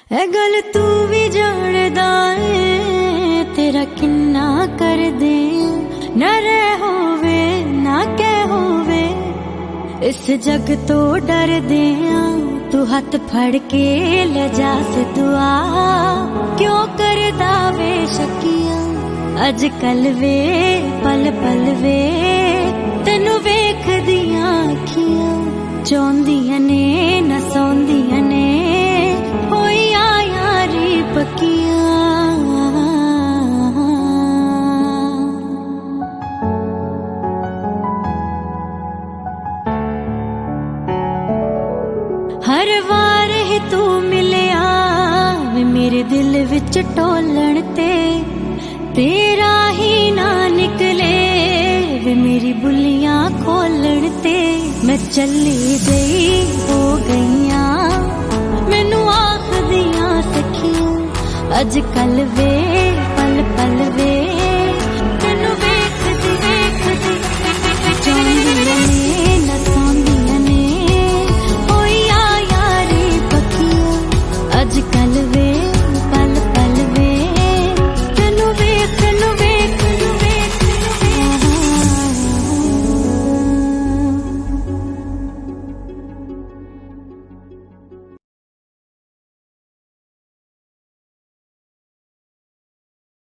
ए गल तू भी जानदा है तेरा किन्ना कर दे न रह होवे ना कह होवे इस जग तो डर दे तू हाथ फड़ के ले जा से दुआ क्यों करदा वे शकिया अज कल वे पल पल वे तेनू वेख दियां अखियां चाहुंदियां ने न सौंदियां ने होई यारी पक्कियां हर वार ही तू मिलिया मेरे दिल विच टोलण ते तेरा ही ना निकले वे मेरी बुलियां खोलण ते मैं चली गई हो गईयां मैनू आखदियां सखियां अज कल वे